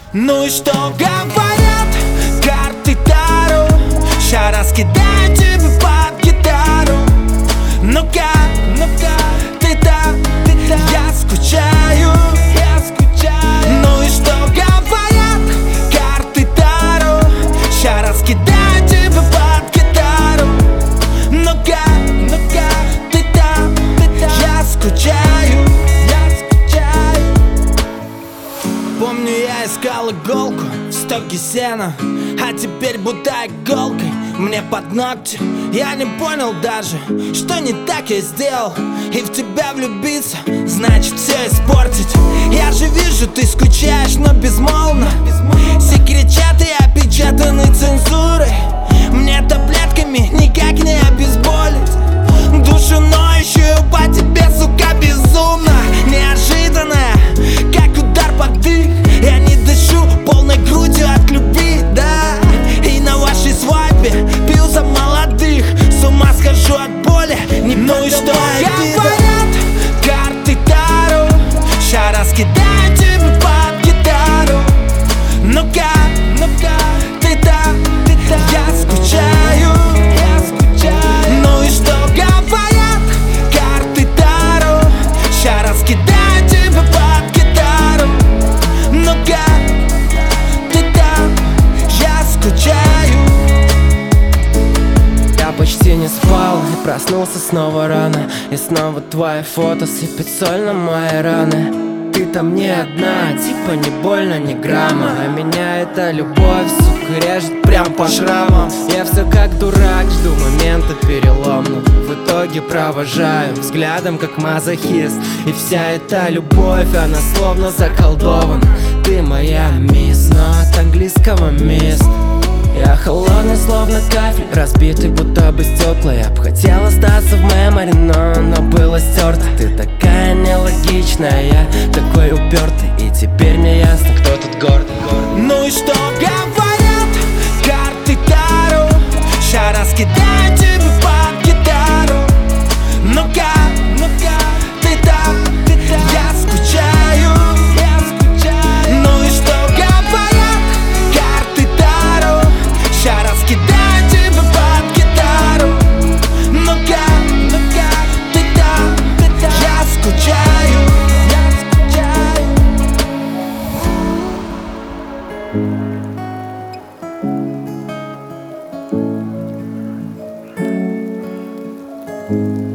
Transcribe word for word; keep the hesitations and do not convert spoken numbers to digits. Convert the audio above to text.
Ну и что говорят карты Таро? Ща раскидаю тебе под гитару. Ну-ка, ну-ка, ты там, ты там. Я скучаю, я скучаю. Ну и что говорят карты Таро? Ща раскидаю тебе под гитару. Ну-ка, ну-ка, ты там, ты там. Я скучаю, я скучаю. Помню, я искал иголку в стоге сена, а теперь будто иголкой мне под ногти. Я не понял даже, что не так я сделал. И в тебя влюбиться, значит все испортить. Я же вижу, ты скучаешь, но безмолвно. Секретчаты опечатаны цензурой. Мне таблетками никак не обезболить душу ноющую по тебе, сука, безумно. Неожиданная, как удар под дых. Я не дышу полной грудью от любви, да. И на вашей свадьбе пил за молодых. С ума схожу от боли, не ну и что говорят карты Таро? Ща раскидаю тебе под гитару. Ну-ка, ну-ка, ты там, ты там. Я скучаю, я скучаю. Ну и что говорят карты Таро? Ща раскидаю тебе под гитару. Ну-ка, ты там, я скучаю. Я почти не спал и проснулся снова рано. И снова твои фото сыпет соль на мои раны. Ты там не одна, типа не больно, ни грамма. А меня эта любовь, сука, режет прям по шрамам. Я все как дурак, жду момента переломного. В итоге провожаю взглядом, как мазохист. И вся эта любовь, она словно заколдована. Ты моя мисс, но от английского мисс. Я холодный, словно кафель, разбитый, будто бы стекла. Я б хотел остаться в мемори, но оно было стерто. Ты такая нелогичная, я такой упертый. И теперь мне ясно, кто тут гордый. Ну и что говорят карты Таро? Ща раскидаю тебе под гитару. Ну-ка, ну-ка, ты там, ты там. Я скучаю, я скучаю. Ну и что говорят карты Таро? Ща раскидаю тебе под гитару. Ну-ка, ну-ка, ты там, ты там. Я скучаю, я скучаю.